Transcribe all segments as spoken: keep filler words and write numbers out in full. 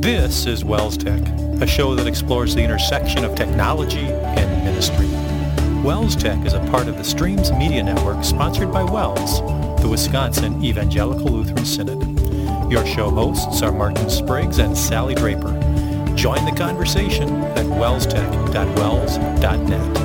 This is Wells Tech, a show that explores the intersection of technology and ministry. Wells Tech is a part of the Streams Media Network sponsored by Wells, the Wisconsin Evangelical Lutheran Synod. Your show hosts are Martin Spriggs and Sally Draper. Join the conversation at wells tech dot wells dot net.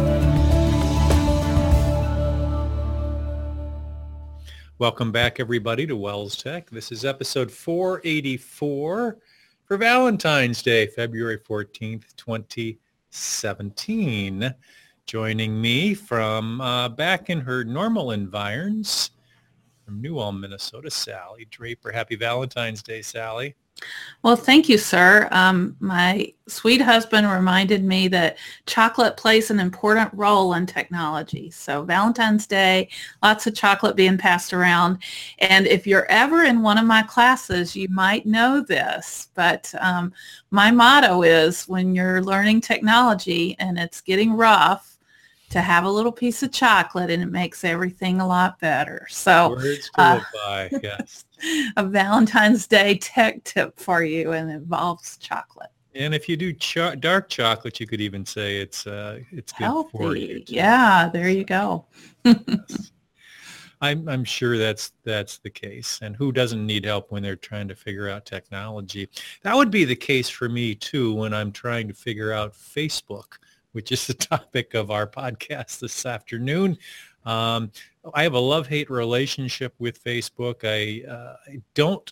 Welcome back, everybody, to Wells Tech. This is episode four eighty-four for Valentine's Day, February fourteenth, twenty seventeen. Joining me from uh, back in her normal environs, from New Ulm, Minnesota, Sally Draper. Happy Valentine's Day, Sally. Well, thank you, sir. Um, my sweet husband reminded me that chocolate plays an important role in technology. So Valentine's Day, lots of chocolate being passed around. And if you're ever in one of my classes, you might know this. But um, my motto is when you're learning technology and it's getting rough, to have a little piece of chocolate, and it makes everything a lot better. So words to live by, yes. A Valentine's Day tech tip for you, and it involves chocolate. And if you do cho- dark chocolate, you could even say it's uh, it's good healthy for you. Too. Yeah, there you go. Yes. I'm I'm sure that's that's the case. And who doesn't need help when they're trying to figure out technology? That would be the case for me too when I'm trying to figure out Facebook, which is the topic of our podcast this afternoon. Um, I have a love-hate relationship with Facebook. I, uh, I don't,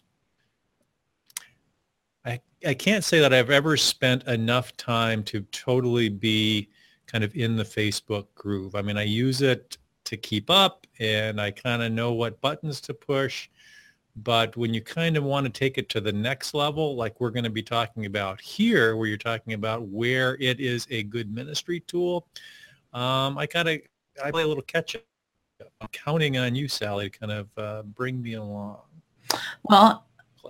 I, I can't say that I've ever spent enough time to totally be kind of in the Facebook groove. I mean, I use it to keep up and I kind of know what buttons to push. But when you kind of want to take it to the next level, like we're going to be talking about here, where you're talking about where it is a good ministry tool, um, I kind of I play a little catch up. I'm counting on you, Sally, to kind of uh, bring me along. Well,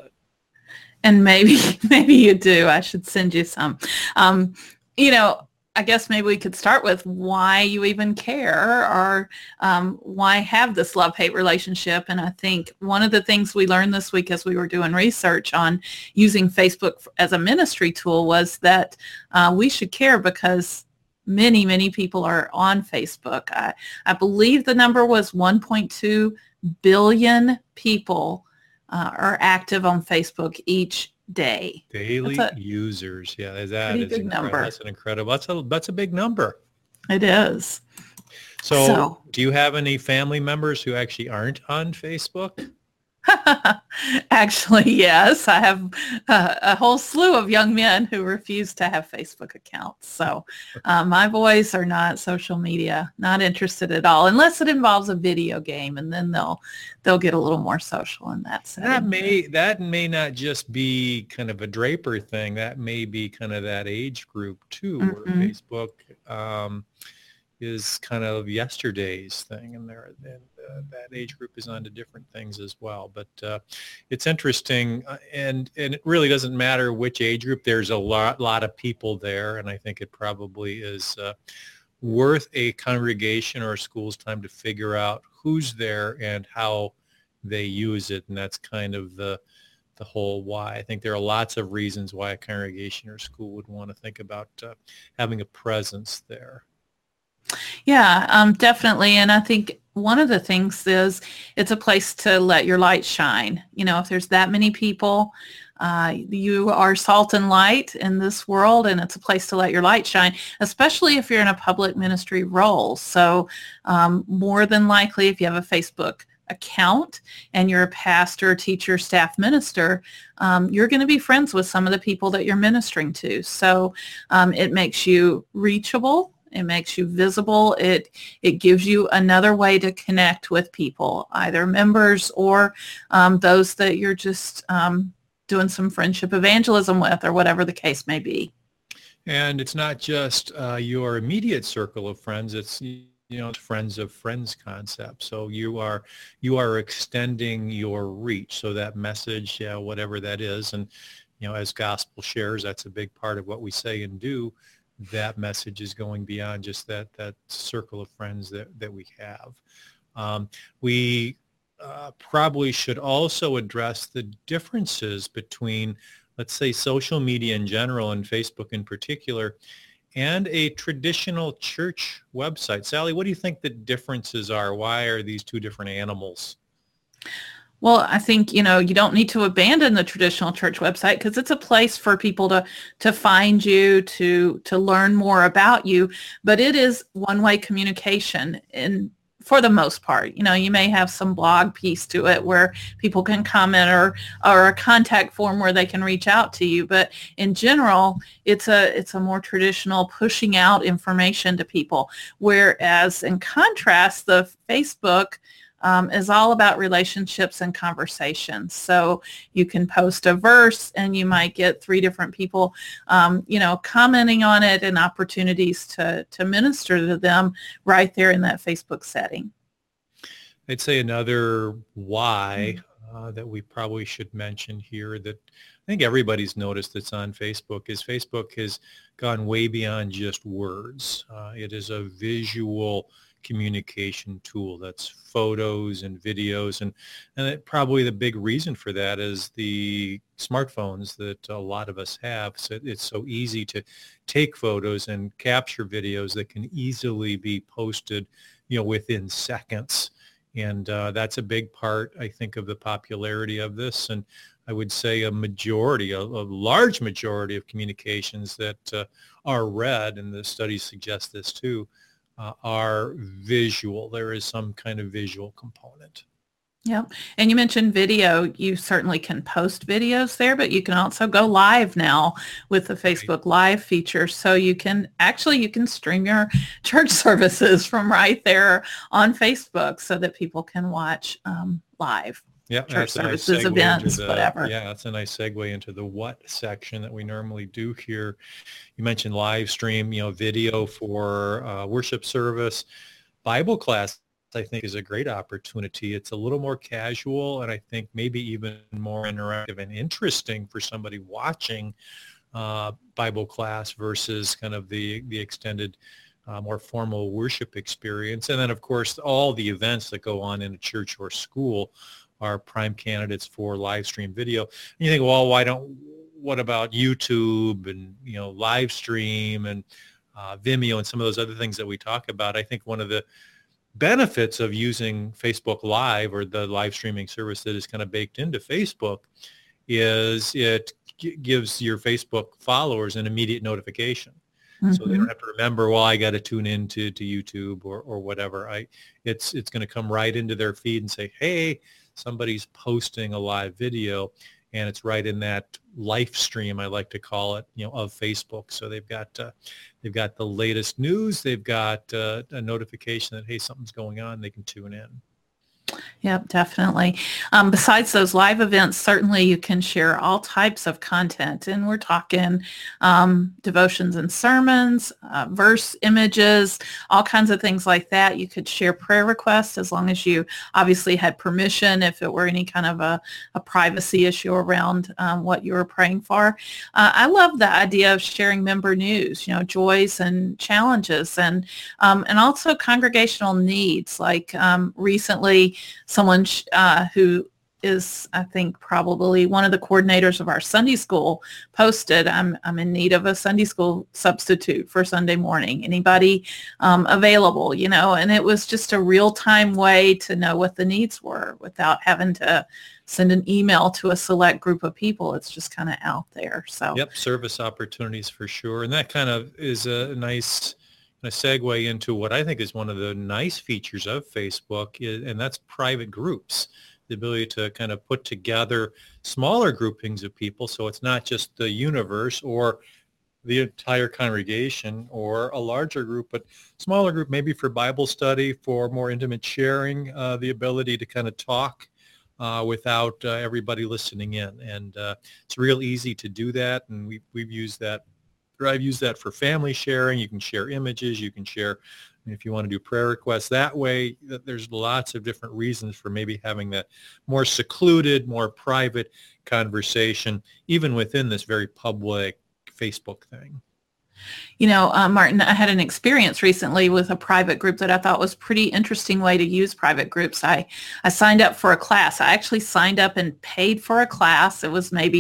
and maybe maybe you do. I should send you some. Um, you know, I guess maybe we could start with why you even care, or um, why have this love-hate relationship. And I think one of the things we learned this week as we were doing research on using Facebook as a ministry tool was that uh, we should care because many, many people are on Facebook. I, I believe the number was one point two billion people uh, are active on Facebook each day. Daily a users. Yeah, that is big number. That's an incredible. That's a that's a big number. It is. So, so, do you have any family members who actually aren't on Facebook? Actually, yes. I have uh, a whole slew of young men who refuse to have Facebook accounts. So uh, my boys are not social media, not interested at all, unless it involves a video game, and then they'll they'll get a little more social in that setting. That may that may not just be kind of a Draper thing. That may be kind of that age group too, mm-hmm. where Facebook um, is kind of yesterday's thing, and there and uh, that age group is onto different things as well. But uh, it's interesting, uh, and and it really doesn't matter which age group. There's a lot lot of people there, and I think it probably is uh, worth a congregation or a school's time to figure out who's there and how they use it, and that's kind of the the whole why. I think there are lots of reasons why a congregation or school would want to think about uh, having a presence there. Yeah, um, definitely. And I think one of the things is it's a place to let your light shine. You know, if there's that many people, uh, you are salt and light in this world, and it's a place to let your light shine, especially if you're in a public ministry role. So um, more than likely, if you have a Facebook account and you're a pastor, teacher, staff minister, um, you're going to be friends with some of the people that you're ministering to. So um, it makes you reachable. It makes you visible. It it gives you another way to connect with people, either members or um, those that you're just um, doing some friendship evangelism with, or whatever the case may be. And it's not just uh, your immediate circle of friends. It's you know friends of friends concept. So you are you are extending your reach. So that message, yeah, whatever that is, and you know as gospel shares, that's a big part of what we say and do. That message is going beyond just that that circle of friends that, that we have. Um, we uh, probably should also address the differences between let's say, social media in general and Facebook in particular, and a traditional church website. Sally, what do you think the differences are? Why are these two different animals? Well, I think, you know, you don't need to abandon the traditional church website because it's a place for people to to find you, to to learn more about you, but it is one-way communication in for the most part. You know, you may have some blog piece to it where people can comment, or or a contact form where they can reach out to you, but in general, it's a it's a more traditional pushing out information to people, whereas in contrast, the Facebook Um, is all about relationships and conversations. So you can post a verse and you might get three different people, um, you know, commenting on it, and opportunities to, to minister to them right there in that Facebook setting. I'd say another why uh, that we probably should mention here, that I think everybody's noticed that's on Facebook, is Facebook has gone way beyond just words. Uh, it is a visual communication tool. That's photos and videos, and and it, probably the big reason for that is the smartphones that a lot of us have. So it's so easy to take photos and capture videos that can easily be posted, you know, within seconds. And uh, that's a big part, I think, of the popularity of this. And I would say a majority, a, a large majority of communications that uh, are read, and the studies suggest this too, Uh, are visual. There is some kind of visual component. Yeah. And you mentioned video. You certainly can post videos there, but you can also go live now with the Facebook Live feature. So you can actually, you can stream your church services from right there on Facebook so that people can watch um, live. Yeah, Church that's a nice services, segue events, into the, whatever. yeah, that's a nice segue into the what section that we normally do here. You mentioned live stream, you know, video for uh, worship service. Bible class, I think, is a great opportunity. It's a little more casual, and I think maybe even more interactive and interesting for somebody watching uh, Bible class versus kind of the, the extended, uh, more formal worship experience. And then, of course, all the events that go on in a church or school are prime candidates for live stream video. And you think, well, why don't, what about YouTube and, you know, live stream and uh, Vimeo and some of those other things that we talk about? I think one of the benefits of using Facebook Live, or the live streaming service that is kind of baked into Facebook, is it g- gives your Facebook followers an immediate notification. Mm-hmm. So they don't have to remember, well, I got to tune in to, to YouTube or, or whatever. I, it's, it's going to come right into their feed and say, hey, somebody's posting a live video, and it's right in that live stream, I like to call it, you know, of Facebook. So they've got uh, they've got the latest news, they've got uh, a notification that, hey, something's going on, they can tune in. Yep, definitely. Um, besides those live events, certainly you can share all types of content, and we're talking um, devotions and sermons, uh, verse images, all kinds of things like that. You could share prayer requests as long as you obviously had permission, if it were any kind of a, a privacy issue around um, what you were praying for. Uh, I love the idea of sharing member news, you know, joys and challenges, and um, and also congregational needs. Like um, recently, someone uh, who is, I think, probably one of the coordinators of our Sunday school posted, I'm, I'm in need of a Sunday school substitute for Sunday morning. Anybody um, available, you know, and it was just a real-time way to know what the needs were without having to send an email to a select group of people. It's just kind of out there. So, yep, service opportunities for sure. And that kind of is a nice a segue into what I think is one of the nice features of Facebook, and that's private groups, the ability to kind of put together smaller groupings of people. So it's not just the universe or the entire congregation or a larger group, but smaller group, maybe for Bible study, for more intimate sharing, uh, the ability to kind of talk uh, without uh, everybody listening in. And uh, it's real easy to do that. And we, we've used that I've used that for family sharing. You can share images. You can share, if you want to do prayer requests that way. There's lots of different reasons for maybe having that more secluded, more private conversation, even within this very public Facebook thing. You know, uh, Martin, I had an experience recently with a private group that I thought was a pretty interesting way to use private groups. I, I signed up for a class. I actually signed up and paid for a class. It was maybe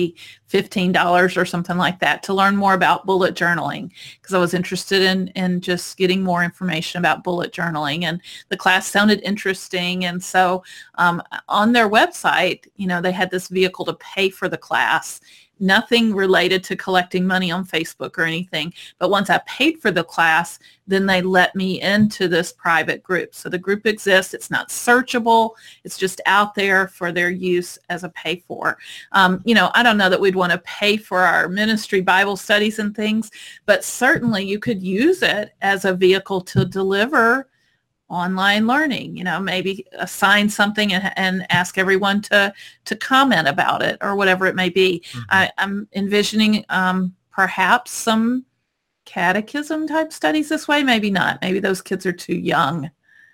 fifteen dollars or something like that to learn more about bullet journaling, because I was interested in, in just getting more information about bullet journaling, and the class sounded interesting. And so um, on their website, you know, they had this vehicle to pay for the class. Nothing related to collecting money on Facebook or anything. But once I paid for the class, then they let me into this private group. So the group exists. It's not searchable. It's just out there for their use as a pay for. Um, you know, I don't know that we'd want to pay for our ministry Bible studies and things, but certainly you could use it as a vehicle to deliver online learning. You know, maybe assign something and, and ask everyone to to comment about it or whatever it may be. Mm-hmm. I, I'm envisioning um, perhaps some catechism type studies this way. Maybe not. Maybe those kids are too young,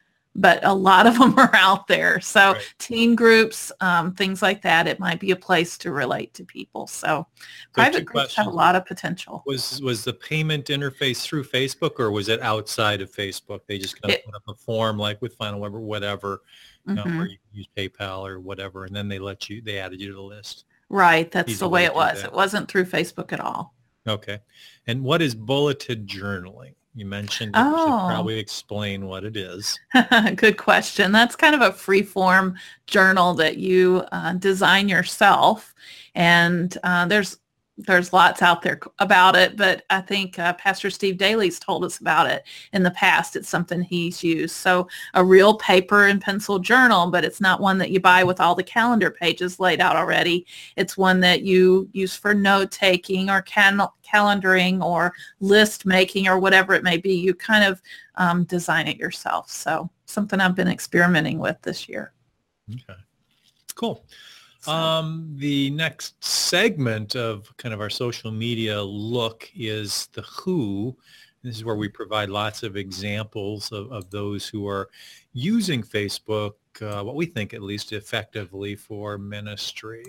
but a lot of them are out there. So right. Teen groups, um, things like that, it might be a place to relate to people. So, so private groups questions. have a lot of potential. Was was the payment interface through Facebook, or was it outside of Facebook? They just kind of it, put up a form like with Final or whatever, you know, mm-hmm. where you can use PayPal or whatever, and then they let you, they added you to the list. Right. That's Easy the way, way it was. That. It wasn't through Facebook at all. Okay. And what is bulleted journaling? You mentioned it. Oh. You should probably explain what it is. Good question. That's kind of a free form journal that you uh, design yourself. And uh, there's there's lots out there about it, but I think uh, Pastor Steve Daly's told us about it in the past. It's something he's used. So a real paper and pencil journal, but it's not one that you buy with all the calendar pages laid out already. It's one that you use for note taking or can- calendaring or list making or whatever it may be. You kind of um, design it yourself. So something I've been experimenting with this year. Okay, cool. So. Um, the next segment of kind of our social media look is the Who. This is where we provide lots of examples of, of those who are using Facebook, uh, what we think at least effectively for ministry.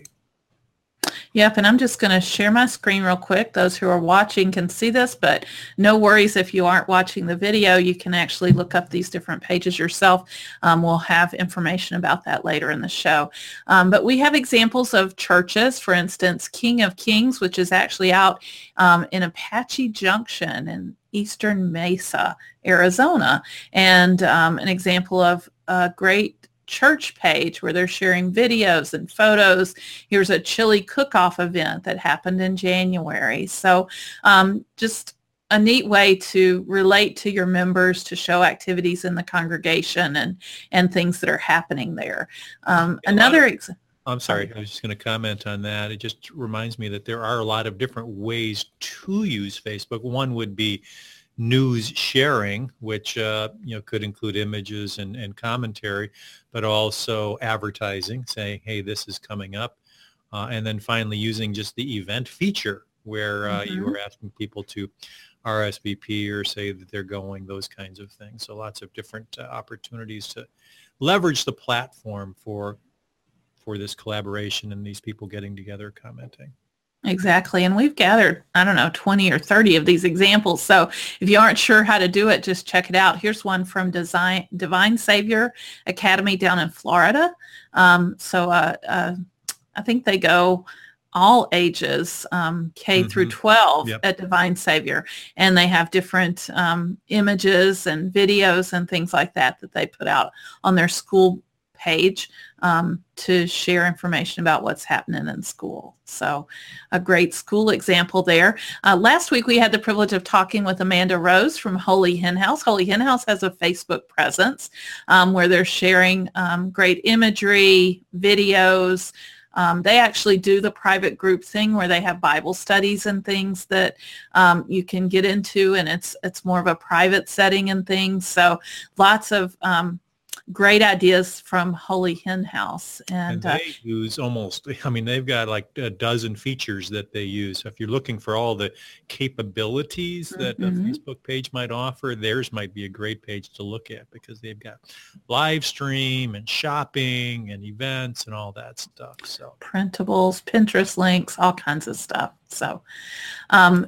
Yep, and I'm just going to share my screen real quick. Those who are watching can see this, but no worries if you aren't watching the video. You can actually look up these different pages yourself. Um, we'll have information about that later in the show. Um, but we have examples of churches, for instance, King of Kings, which is actually out um, in Apache Junction in Eastern Mesa, Arizona, and um, an example of a great church page where they're sharing videos and photos. Here's a chili cook-off event that happened in January. So um, just a neat way to relate to your members, to show activities in the congregation and, and things that are happening there. Um, another example. I'm sorry, I was just going to comment on that. It just reminds me that there are a lot of different ways to use Facebook. One would be news sharing, which uh, you know could include images and, and commentary, but also advertising, saying, hey, this is coming up. Uh, and then finally using just the event feature where uh, mm-hmm. you are asking people to R S V P or say that they're going, those kinds of things. So lots of different uh, opportunities to leverage the platform for for this collaboration and these people getting together commenting. Exactly. And we've gathered, I don't know, twenty or thirty of these examples. So if you aren't sure how to do it, just check it out. Here's one from Design, Divine Savior Academy down in Florida. Um, so uh, uh, I think they go all ages, um, K mm-hmm. through twelve yep. at Divine Savior. And they have different um, images and videos and things like that that they put out on their school page um, to share information about what's happening in school. So a great school example there. Uh, last week we had the privilege of talking with Amanda Rose from Holy Hen House. Holy Hen House has a Facebook presence um, where they're sharing um, great imagery, videos. Um, they actually do the private group thing where they have Bible studies and things that um, you can get into, and it's it's more of a private setting and things. So lots of um, great ideas from Holy Hen House. And, and they uh, use almost, I mean, they've got like a dozen features that they use. So if you're looking for all the capabilities that mm-hmm. a Facebook page might offer, theirs might be a great page to look at because they've got live stream and shopping and events and all that stuff. So printables, Pinterest links, all kinds of stuff. So um,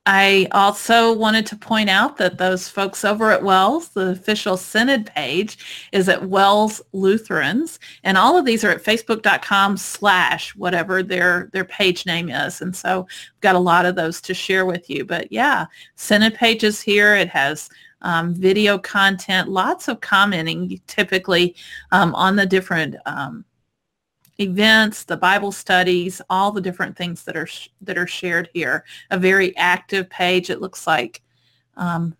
I also wanted to point out that those folks over at Wells, the official Synod page is at Wells Lutherans, and all of these are at facebook.com slash whatever their, their page name is. And so I've got a lot of those to share with you. But yeah, Synod page is here. It has um, video content, lots of commenting typically um, on the different um, events, the Bible studies, all the different things that are sh- that are shared here. A very active page. It looks like um,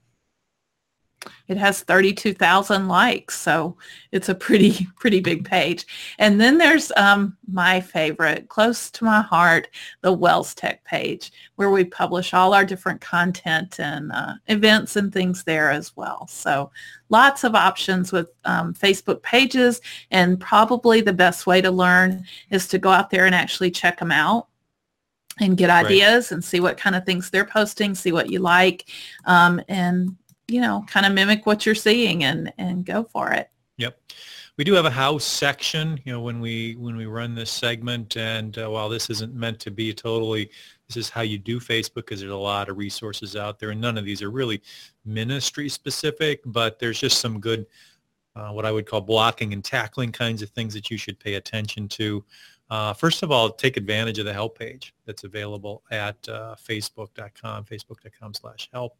it has thirty-two thousand likes, so it's a pretty pretty big page. And then there's um, my favorite, close to my heart, the Wells Tech page, where we publish all our different content and uh, events and things there as well. So lots of options with um, Facebook pages, and probably the best way to learn is to go out there and actually check them out and get ideas right. and see what kind of things they're posting, see what you like, um, and you know, kind of mimic what you're seeing and, and go for it. Yep. We do have a house section, you know, when we when we run this segment. And uh, while this isn't meant to be totally, this is how you do Facebook, because there's a lot of resources out there. And none of these are really ministry specific, but there's just some good, uh, what I would call blocking and tackling kinds of things that you should pay attention to. Uh, first of all, take advantage of the help page that's available at uh, facebook dot com, facebook dot com slash help.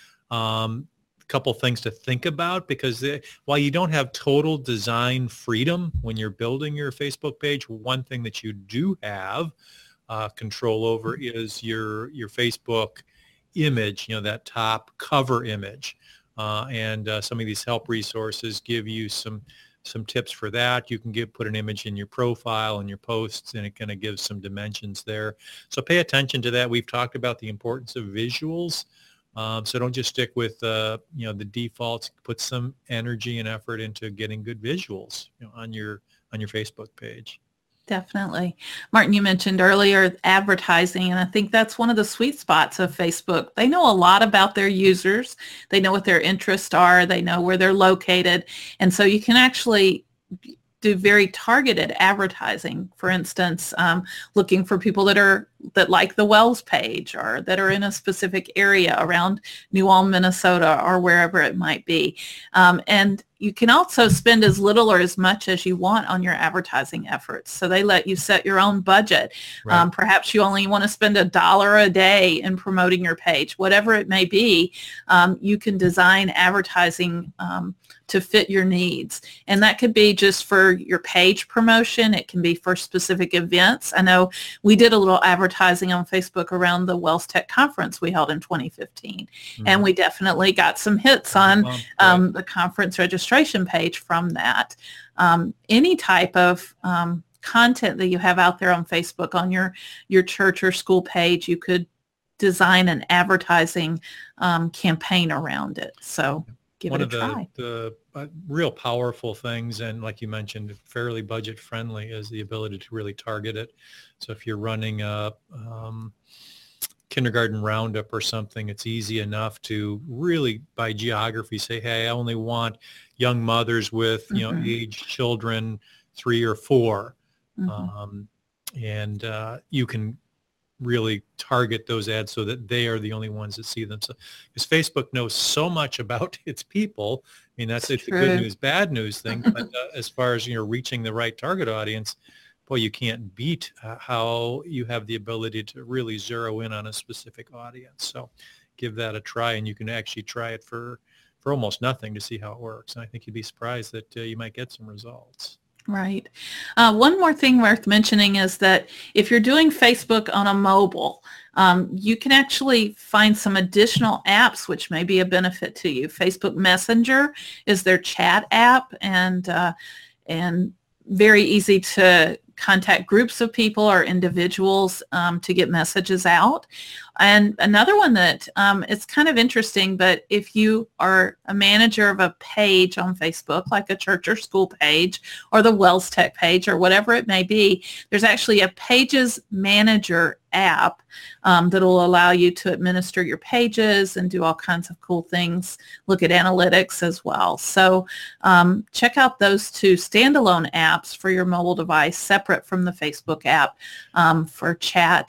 Um, couple things to think about, because they, while you don't have total design freedom when you're building your Facebook page, one thing that you do have uh, control over is your your Facebook image, you know, that top cover image. Uh, and uh, some of these help resources give you some some tips for that. You can give put an image in your profile and your posts, and it kind of gives some dimensions there. So pay attention to that. We've talked about the importance of visuals. Um, so don't just stick with, uh, you know, the defaults. Put some energy and effort into getting good visuals, you know, on your on your Facebook page. Definitely. Martin, you mentioned earlier advertising, and I think that's one of the sweet spots of Facebook. They know a lot about their users. They know what their interests are. They know where they're located. And so you can actually do very targeted advertising. For instance, um, looking for people that are that like the Wells page, or that are in a specific area around New Ulm, Minnesota, or wherever it might be. Um, and you can also spend as little or as much as you want on your advertising efforts. So they let you set your own budget. Right. Um, perhaps you only want to spend a dollar a day in promoting your page, whatever it may be. Um, you can design advertising um, to fit your needs. And that could be just for your page promotion. It can be for specific events. I know we did a little advertising on Facebook around the Wells Tech conference we held in twenty fifteen. Mm-hmm. And we definitely got some hits on um, the conference registration page from that. Um, any type of um, content that you have out there on Facebook on your, your church or school page, you could design an advertising um, campaign around it. So give One it a of the, try. the uh, real powerful things, and like you mentioned, fairly budget friendly, is the ability to really target it. So if you're running a um, kindergarten roundup or something, it's easy enough to really by geography say, hey, I only want young mothers with, you mm-hmm. know, aged children three or four. Mm-hmm. Um, and uh, you can really target those ads so that they are the only ones that see them. So, because Facebook knows so much about its people. I mean, that's it's a good news, bad news thing. But uh, as far as, you know, reaching the right target audience, boy, you can't beat uh, how you have the ability to really zero in on a specific audience. So give that a try, and you can actually try it for, for almost nothing to see how it works. And I think you'd be surprised that uh, you might get some results. Right. Uh, one more thing worth mentioning is that if you're doing Facebook on a mobile, um, you can actually find some additional apps which may be a benefit to you. Facebook Messenger is their chat app, and uh, and very easy to contact groups of people or individuals um, to get messages out. And another one that um, it's kind of interesting, but if you are a manager of a page on Facebook, like a church or school page or the Wells Tech page or whatever it may be, there's actually a Pages Manager app um, that will allow you to administer your pages and do all kinds of cool things, look at analytics as well. So um, check out those two standalone apps for your mobile device separate from the Facebook app um, for chat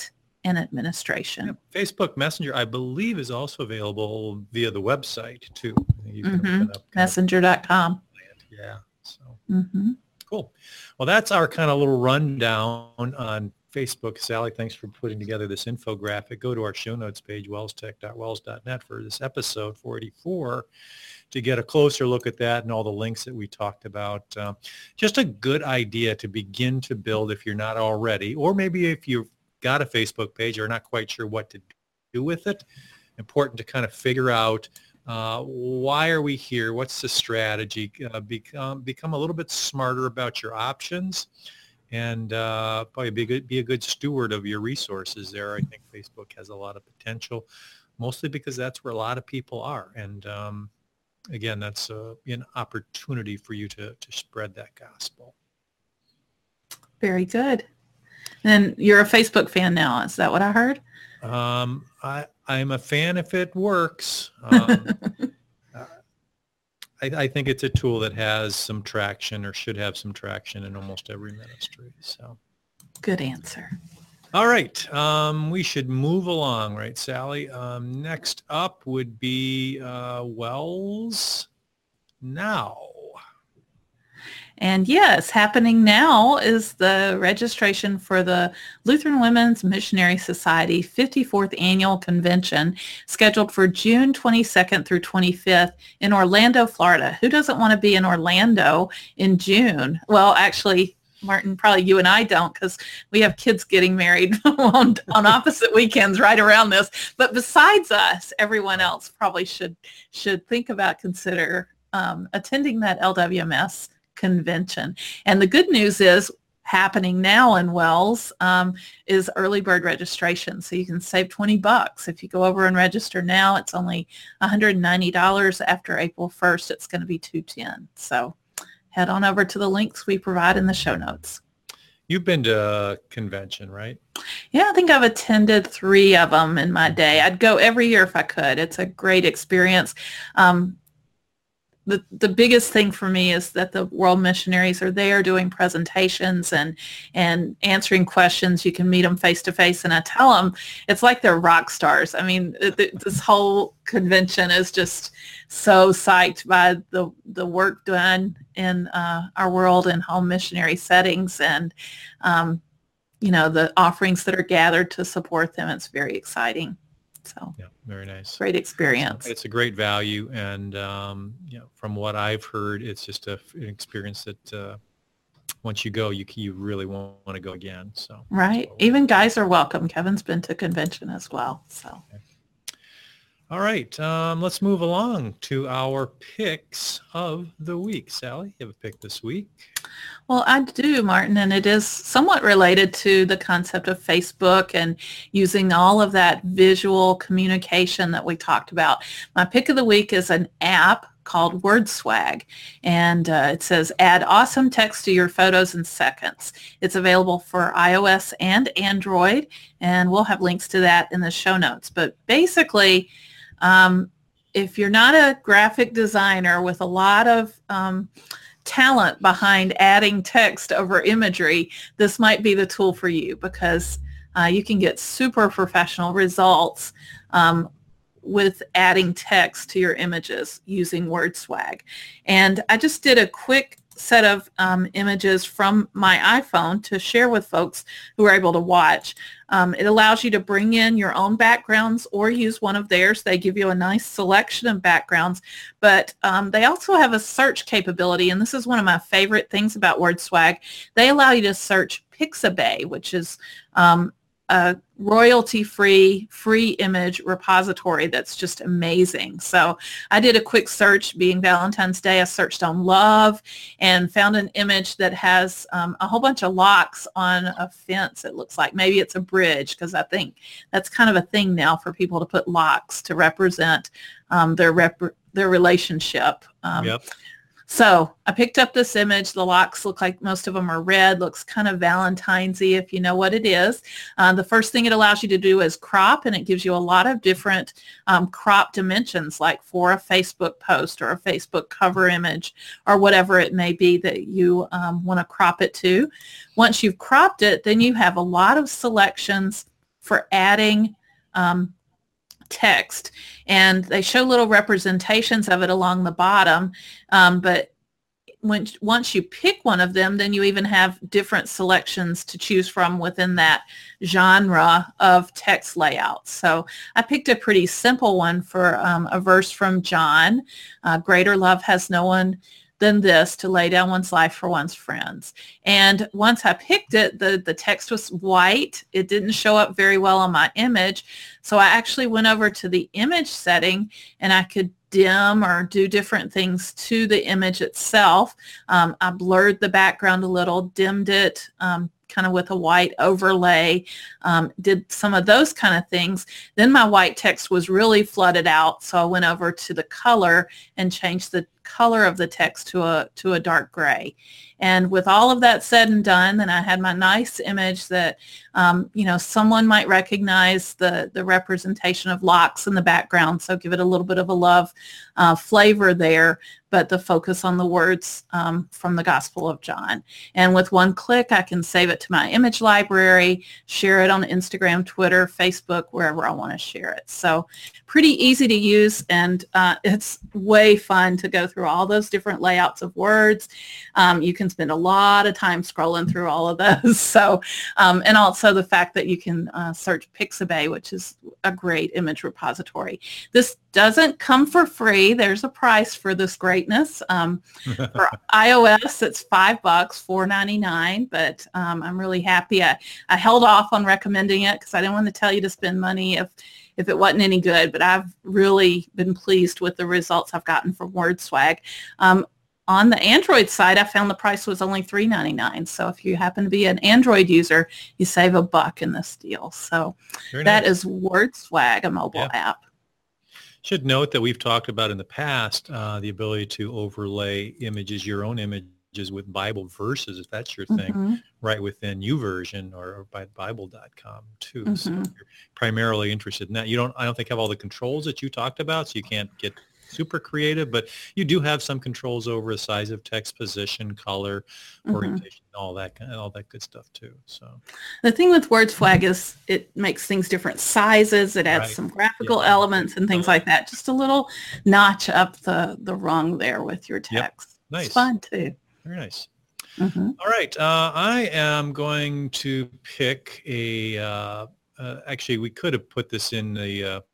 and administration. Yep. Facebook Messenger, I believe, is also available via the website too. You can Mm-hmm. open up messenger dot com. Yeah. So Mm-hmm. cool. Well, that's our kind of little rundown on Facebook. Sally, thanks for putting together this infographic. Go to our show notes page, wells tech dot wells dot net, for this episode four eighty-four to get a closer look at that and all the links that we talked about. Uh, just a good idea to begin to build if you're not already, or maybe if you've got a Facebook page or not quite sure what to do with it. Important to kind of figure out uh, why are we here? What's the strategy? Uh, become become a little bit smarter about your options, and uh, probably be a good be a good steward of your resources there. I think Facebook has a lot of potential, mostly because that's where a lot of people are, and um, again, that's uh, an opportunity for you to to spread that gospel. Very good. And you're a Facebook fan now. Is that what I heard? Um, I, I'm a fan if it works. Um, uh, I, I think it's a tool that has some traction, or should have some traction, in almost every ministry. So, good answer. All right. Um, we should move along, right, Sally? Um, next up would be uh, Wells Now. And yes, happening now is the registration for the Lutheran Women's Missionary Society fifty-fourth Annual Convention, scheduled for June twenty-second through twenty-fifth in Orlando, Florida. Who doesn't want to be in Orlando in June? Well, actually, Martin, probably you and I don't, because we have kids getting married on, on opposite weekends right around this. But besides us, everyone else probably should should think about, consider um, attending that L W M S convention. And the good news is, happening now in Wells um, is early bird registration. So you can save twenty bucks. If you go over and register now, it's only one hundred ninety dollars. After April first, it's going to be two hundred ten dollars. So head on over to the links we provide in the show notes. You've been to a convention, right? Yeah, I think I've attended three of them in my day. I'd go every year if I could. It's a great experience. Um, The, the biggest thing for me is that the world missionaries are there doing presentations and and answering questions. You can meet them face to face, and I tell them it's like they're rock stars. I mean, th- th- this whole convention is just so psyched by the the work done in uh, our world in home missionary settings, and um, you know, the offerings that are gathered to support them. It's very exciting. So yeah, very nice. Great experience. It's a great value, and um, you know, from what I've heard, it's just a, an experience that uh, once you go, you you really won't want to go again. So right, so, even guys are welcome. Kevin's been to convention as well. So. Okay. All right, um, let's move along to our picks of the week. Sally, you have a pick this week? Well, I do, Martin, and it is somewhat related to the concept of Facebook and using all of that visual communication that we talked about. My pick of the week is an app called WordSwag, and uh, it says add awesome text to your photos in seconds. It's available for iOS and Android, and we'll have links to that in the show notes. But basically, um, if you're not a graphic designer with a lot of um, talent behind adding text over imagery, this might be the tool for you, because uh, you can get super professional results um, with adding text to your images using WordSwag. And I just did a quick set of um, images from my iPhone to share with folks who are able to watch. Um, it allows you to bring in your own backgrounds or use one of theirs. They give you a nice selection of backgrounds, but um, they also have a search capability, and this is one of my favorite things about WordSwag. They allow you to search Pixabay, which is um, a royalty-free, free image repository that's just amazing. So I did a quick search. Being Valentine's Day, I searched on love and found an image that has um, a whole bunch of locks on a fence. It looks like maybe it's a bridge, because I think that's kind of a thing now for people to put locks to represent um, their rep- their relationship. Um, Yep. So I picked up this image. The locks look like most of them are red. Looks kind of Valentine's-y, if you know what it is. Uh, the first thing it allows you to do is crop, and it gives you a lot of different um, crop dimensions, like for a Facebook post or a Facebook cover image or whatever it may be that you um, want to crop it to. Once you've cropped it, then you have a lot of selections for adding um, text, and they show little representations of it along the bottom, um, but when once you pick one of them, then you even have different selections to choose from within that genre of text layout. So I picked a pretty simple one for um, a verse from John. Uh, Greater love has no one than this, to lay down one's life for one's friends. And once I picked it, the, the text was white. It didn't show up very well on my image. So I actually went over to the image setting, and I could dim or do different things to the image itself. Um, I blurred the background a little, dimmed it um, kind of with a white overlay, um, did some of those kind of things. Then my white text was really flooded out, so I went over to the color and changed the color of the text to a to a dark gray. And with all of that said and done, then I had my nice image that, um, you know, someone might recognize the, the representation of locks in the background, so give it a little bit of a love uh, flavor there, but the focus on the words um, from the Gospel of John. And with one click, I can save it to my image library, share it on Instagram, Twitter, Facebook, wherever I want to share it. So pretty easy to use, and uh, it's way fun to go through all those different layouts of words. Um, you can spend a lot of time scrolling through all of those. So, um, and also the fact that you can uh, search Pixabay, which is a great image repository. This doesn't come for free. There's a price for this greatness. Um, for iOS, it's five bucks, four ninety-nine. But um, I'm really happy. I, I held off on recommending it because I didn't want to tell you to spend money if if it wasn't any good. But I've really been pleased with the results I've gotten from WordSwag. Um, On the Android side, I found the price was only three ninety-nine. So if you happen to be an Android user, you save a buck in this deal. So Very that nice. is WordSwag, a mobile Yeah. app. Should note that we've talked about in the past uh, the ability to overlay images, your own images with Bible verses, if that's your thing, Mm-hmm. right within YouVersion or by Bible dot com too. So Mm-hmm. if you're primarily interested in that. You don't, I don't think, have all the controls that you talked about, so you can't get super creative, but you do have some controls over the size of text, position, color, Mm-hmm. orientation, all that kind all that good stuff too. So The thing with WordSwag is it makes things different sizes. It adds right. some graphical Yeah. elements and things like that. Just a little notch up the, the rung there with your Yep. text. Nice. It's fun too. Very nice. Mm-hmm. All right. Uh, I am going to pick a, uh, uh, actually, we could have put this in the, uh,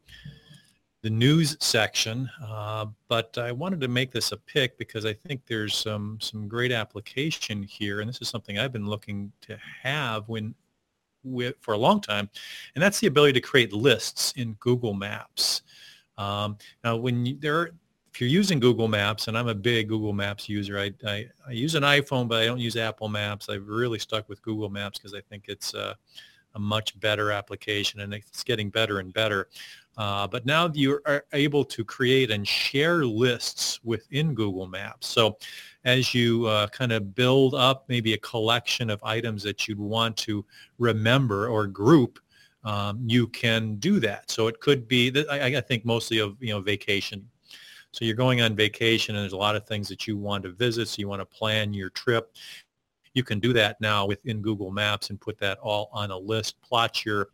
the news section, uh, but I wanted to make this a pick because I think there's some, some great application here. And this is something I've been looking to have when, with, for a long time. And that's the ability to create lists in Google Maps. Um, now, when you, there are, if you're using Google Maps, and I'm a big Google Maps user, I, I, I use an iPhone, but I don't use Apple Maps. I've really stuck with Google Maps because I think it's uh, a much better application, and it's getting better and better. Uh, but now you are able to create and share lists within Google Maps. So as you uh, kind of build up maybe a collection of items that you'd want to remember or group, um, you can do that. So it could be, that I, I think mostly of, you know, vacation. So you're going on vacation and there's a lot of things that you want to visit, so you want to plan your trip. You can do that now within Google Maps and put that all on a list, plot your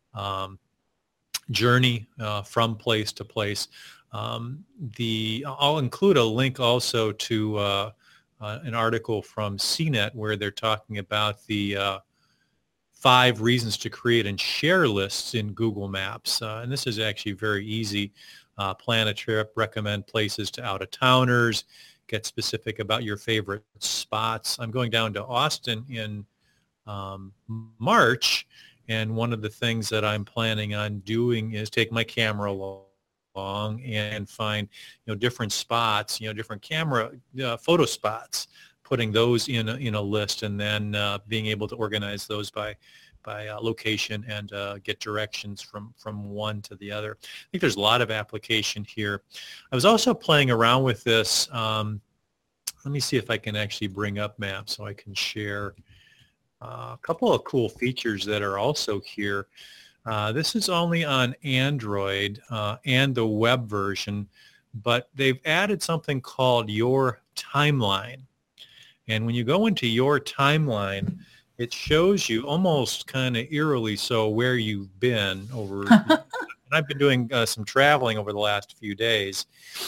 um, journey uh, from place to place. Um, the I'll include a link also to uh, uh, an article from C net where they're talking about the uh, five reasons to create and share lists in Google Maps. Uh, and this is actually very easy. Uh, plan a trip, recommend places to out-of-towners, get specific about your favorite spots. I'm going down to Austin in um, March, and one of the things that I'm planning on doing is take my camera along and find, you know, different spots, you know, different camera uh, photo spots, putting those in a, in a list, and then uh, being able to organize those by by uh, location and uh, get directions from from one to the other. I think there's a lot of application here. I was also playing around with this. Um, let me see if I can actually bring up maps so I can share uh, a couple of cool features that are also here. Uh, this is only on Android uh, and the web version, but they've added something called Your Timeline. And when you go into Your Timeline, it shows you almost kind of eerily so where you've been over. And I've been doing uh, some traveling over the last few days.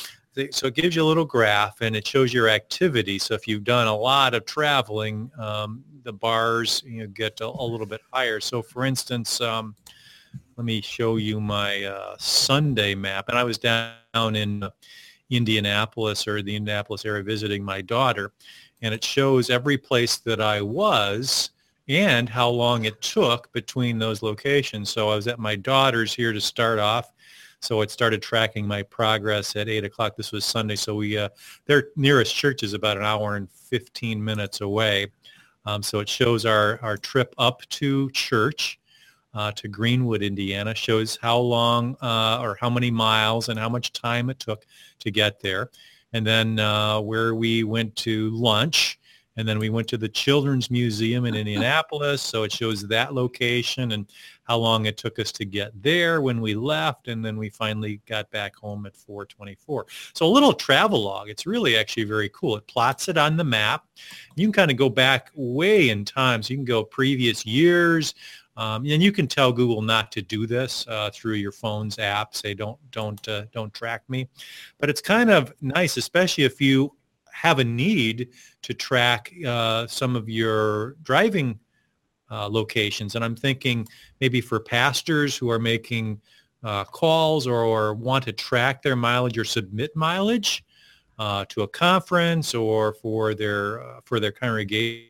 So it gives you a little graph and it shows your activity. So if you've done a lot of traveling, um, the bars you know, get a, a little bit higher. So for instance, um, let me show you my uh, Sunday map. And I was down in Indianapolis or the Indianapolis area visiting my daughter. And it shows every place that I was and how long it took between those locations. So I was at my daughter's here to start off. So it started tracking my progress at eight o'clock. This was Sunday. So we, uh, their nearest church is about an hour and fifteen minutes away. Um, so it shows our, our trip up to church, uh, to Greenwood, Indiana, shows how long uh, or how many miles and how much time it took to get there. And then uh, where we went to lunch. And then we went to the Children's Museum in Indianapolis, so it shows that location and how long it took us to get there when we left, and then we finally got back home at four twenty-four. So a little travel log. It's really actually very cool. It plots it on the map. You can kind of go back way in time, so you can go previous years, um, and you can tell Google not to do this uh, through your phone's app. Say don't don't uh, don't track me, but it's kind of nice, especially if you have a need to track uh, some of your driving uh, locations. And I'm thinking maybe for pastors who are making uh, calls or, or want to track their mileage or submit mileage uh, to a conference or for their uh, for their congregation.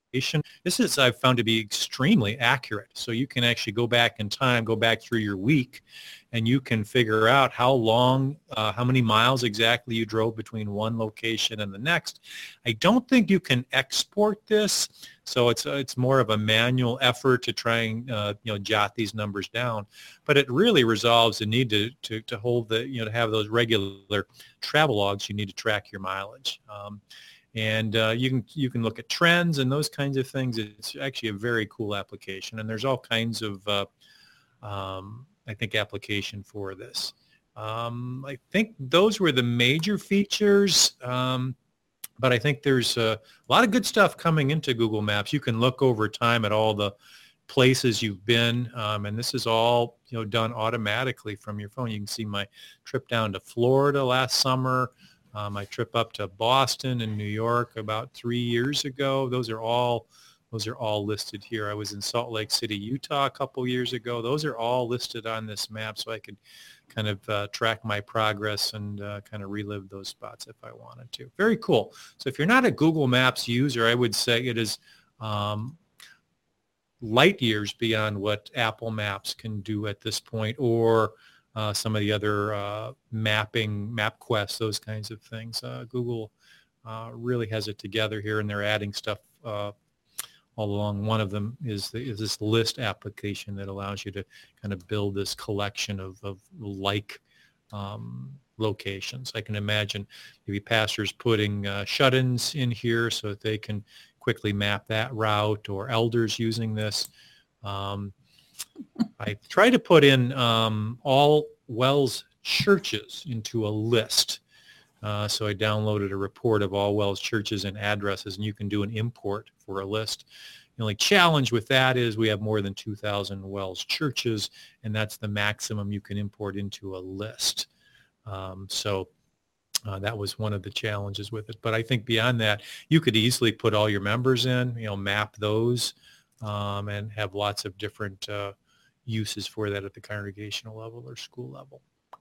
This is, I've found to be extremely accurate. So you can actually go back in time, go back through your week, and you can figure out how long, uh, how many miles exactly you drove between one location and the next. I don't think you can export this, so it's uh, it's more of a manual effort to try and uh, you know jot these numbers down. But it really resolves the need to to to hold the you know to have those regular travel logs. You need to track your mileage. Um, And uh, you can you can look at trends and those kinds of things. It's actually a very cool application, and there's all kinds of uh, um, I think application for this. Um, I think those were the major features, um, but I think there's a lot of good stuff coming into Google Maps. You can look over time at all the places you've been, um, and this is all you know done automatically from your phone. You can see my trip down to Florida last summer. Um, my trip up to Boston and New York about three years ago. Those are all those are all listed here. I was in Salt Lake City, Utah a couple years ago. Those are all listed on this map, so I could kind of uh, track my progress and uh, kind of relive those spots if I wanted to. Very cool. So if you're not a Google Maps user, I would say it is um, light years beyond what Apple Maps can do at this point, or Uh, some of the other uh, mapping, MapQuest, those kinds of things. Uh, Google uh, really has it together here, and they're adding stuff uh, all along. One of them is, the, is this list application that allows you to kind of build this collection of, of like um, locations. I can imagine maybe pastors putting uh, shut-ins in here so that they can quickly map that route, or elders using this. Um, I try to put in um, all WELS churches into a list. Uh, so I downloaded a report of all WELS churches and addresses, and you can do an import for a list. The only challenge with that is we have more than two thousand WELS churches, and that's the maximum you can import into a list. Um, so uh, that was one of the challenges with it. But I think beyond that, you could easily put all your members in, you know, map those, um, and have lots of different uh, uses for that at the congregational level or school level.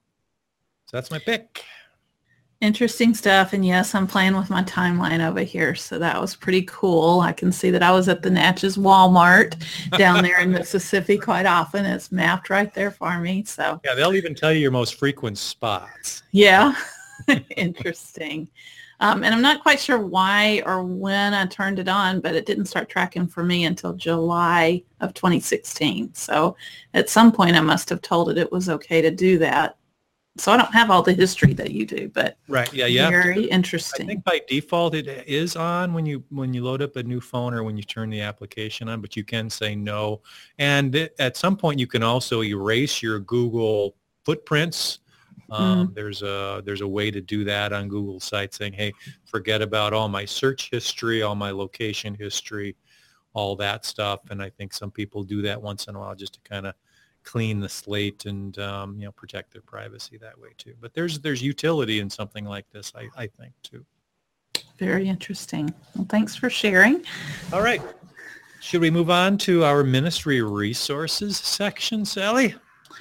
So that's my pick. Interesting stuff. And yes, I'm playing with my timeline over here. So that was pretty cool. I can see that I was at the Natchez Walmart down there in Mississippi quite often. It's mapped right there for me. So yeah, they'll even tell you your most frequent spots. Yeah. Interesting. Um, and I'm not quite sure why or when I turned it on, but it didn't start tracking for me until July of twenty sixteen. So at some point I must have told it it was okay to do that. So I don't have all the history that you do, but right, yeah, yeah. Very interesting. I think by default it is on when you when you load up a new phone or when you turn the application on, but you can say no. And th- at some point you can also erase your Google footprints. Um, mm. There's a there's a way to do that on Google's site, saying, hey, forget about all my search history, all my location history, all that stuff. And I think some people do that once in a while just to kind of clean the slate and, um, you know, protect their privacy that way too. But there's there's utility in something like this, I, I think, too. Very interesting. Well, thanks for sharing. All right. Should we move on to our ministry resources section, Sally?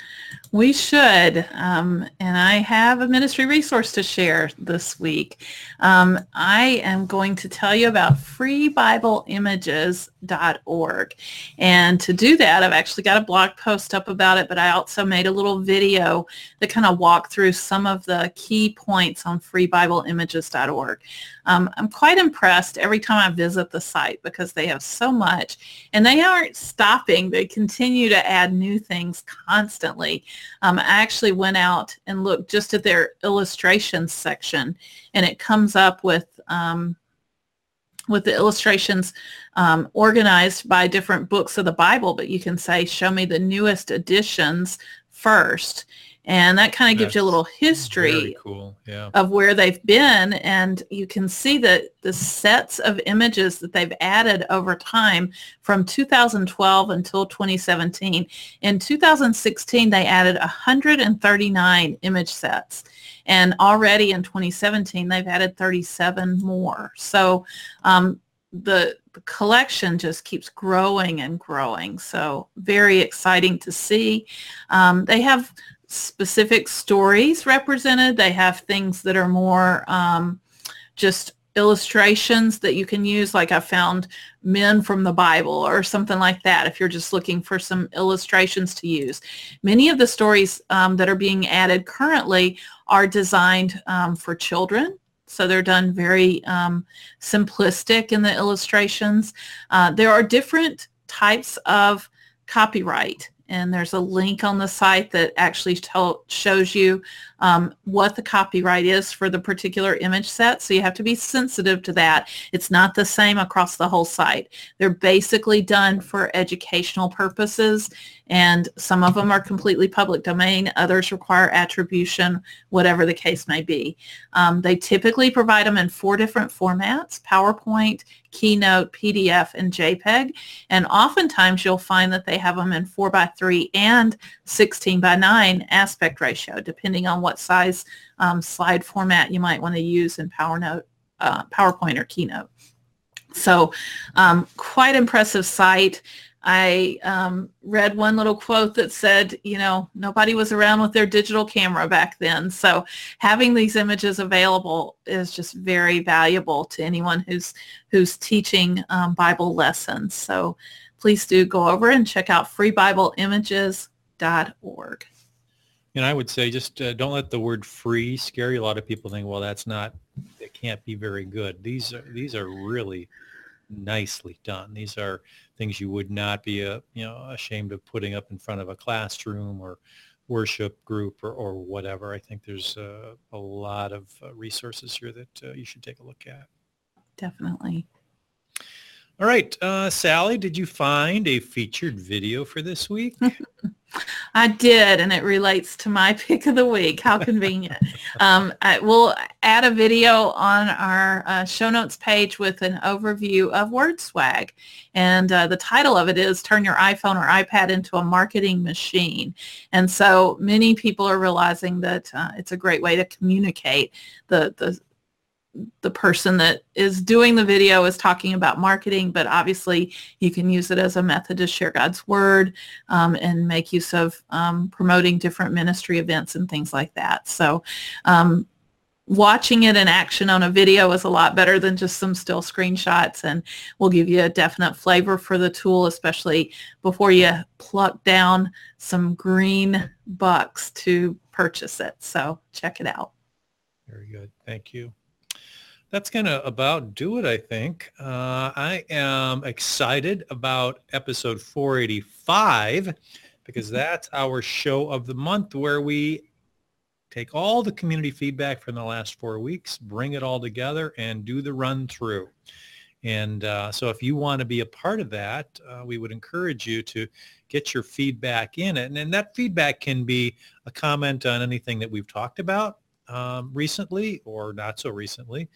We should. Um, and I have a ministry resource to share this week. Um, I am going to tell you about free bible images dot org. And to do that, I've actually got a blog post up about it, but I also made a little video that kind of walked through some of the key points on free bible images dot org. Um, I'm quite impressed every time I visit the site because they have so much, and they aren't stopping. They continue to add new things constantly. Um, I actually went out and looked just at their illustrations section, and it comes up with um, with the illustrations um, organized by different books of the Bible, but you can say, show me the newest editions first. And that kind of gives you a little history Very cool. Yeah. of where they've been. And you can see that the sets of images that they've added over time from two thousand twelve until twenty seventeen. In two thousand sixteen, they added one hundred thirty-nine image sets. And already in twenty seventeen, they've added thirty-seven more. So um, the, the collection just keeps growing and growing. So very exciting to see. Um, they have specific stories represented. They have things that are more um, just illustrations that you can use, like I found men from the Bible or something like that if you're just looking for some illustrations to use. Many of the stories um, that are being added currently are designed um, for children. So they're done very um, simplistic in the illustrations. Uh, there are different types of copyright, and there's a link on the site that actually tell, shows you um, what the copyright is for the particular image set. So you have to be sensitive to that. It's not the same across the whole site. They're basically done for educational purposes, and some of them are completely public domain. Others require attribution, whatever the case may be. Um, they typically provide them in four different formats: PowerPoint, Keynote, P D F, and JPEG. And oftentimes you'll find that they have them in four by three and sixteen by nine aspect ratio, depending on what size um, slide format you might want to use in PowerNote, uh, PowerPoint or Keynote. So um, quite impressive site. I um, read one little quote that said, you know, nobody was around with their digital camera back then. So having these images available is just very valuable to anyone who's who's teaching um, Bible lessons. So please do go over and check out free bible images dot org. And I would say just uh, don't let the word free scare you. A lot of people think, well, that's not, it can't be very good. These are, these are really nicely done. These are things you would not be uh, you know, ashamed of putting up in front of a classroom or worship group or, or whatever. I think there's uh, a lot of uh, resources here that uh, you should take a look at. Definitely. All right, uh, Sally, did you find a featured video for this week? I did, and it relates to my pick of the week. How convenient. um, I will add a video on our uh, show notes page with an overview of WordSwag. And uh, the title of it is Turn Your iPhone or iPad into a Marketing Machine. And so many people are realizing that uh, it's a great way to communicate. The, the the person that is doing the video is talking about marketing, but obviously you can use it as a method to share God's word um, and make use of um, promoting different ministry events and things like that. So um, watching it in action on a video is a lot better than just some still screenshots, and will give you a definite flavor for the tool, especially before you pluck down some green bucks to purchase it. So check it out. Very good. Thank you. That's going to about do it, I think. Uh, I am excited about episode four eighty-five because that's our show of the month where we take all the community feedback from the last four weeks, bring it all together, and do the run through. And uh, so if you want to be a part of that, uh, we would encourage you to get your feedback in. And, and that feedback can be a comment on anything that we've talked about um, recently or not so recently.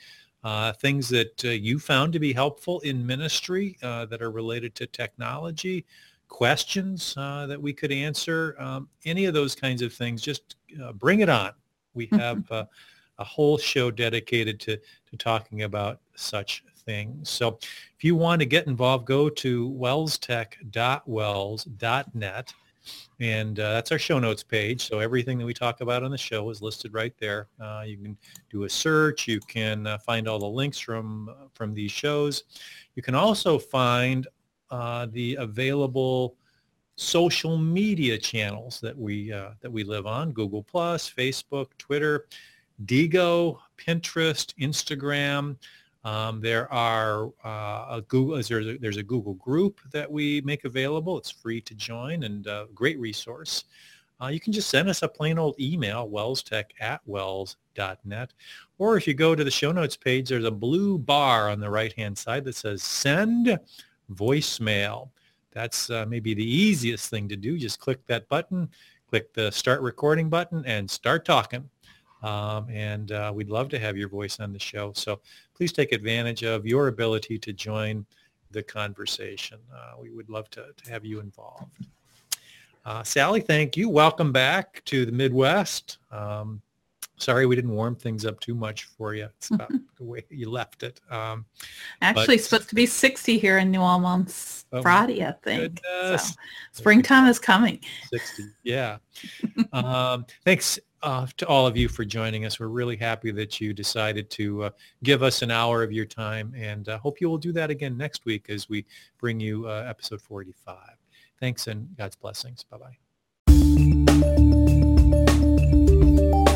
uh, things that uh, you found to be helpful in ministry uh, that are related to technology, questions uh, that we could answer, um, any of those kinds of things, just uh, bring it on. We have uh, a whole show dedicated to, to talking about such things. So if you want to get involved, go to wells tech dot wells dot net. And uh, that's our show notes page. So everything that we talk about on the show is listed right there. Uh, you can do a search. You can uh, find all the links from, uh, from these shows. You can also find uh, the available social media channels that we, uh, that we live on: Google Plus, Facebook, Twitter, Digo, Pinterest, Instagram. Um, there are uh, a Google, there's a, there's a Google group that we make available. It's free to join and a great resource. Uh, you can just send us a plain old email, wellstech at wells dot net. Or if you go to the show notes page, there's a blue bar on the right-hand side that says send voicemail. That's uh, maybe the easiest thing to do. Just click that button, click the start recording button, and start talking. Um, and uh, we'd love to have your voice on the show. So please take advantage of your ability to join the conversation. Uh, we would love to, to have you involved. Uh, Sally, thank you. Welcome back to the Midwest. Um, sorry we didn't warm things up too much for you. It's about the way you left it. Um, Actually, but, it's supposed to be sixty here in New Orleans oh, Friday, I think. Goodness. So springtime is coming. sixty, yeah. um, thanks. Uh, to all of you for joining us. We're really happy that you decided to uh, give us an hour of your time, and uh, hope you will do that again next week as we bring you uh, episode forty-five. Thanks and God's blessings. Bye-bye.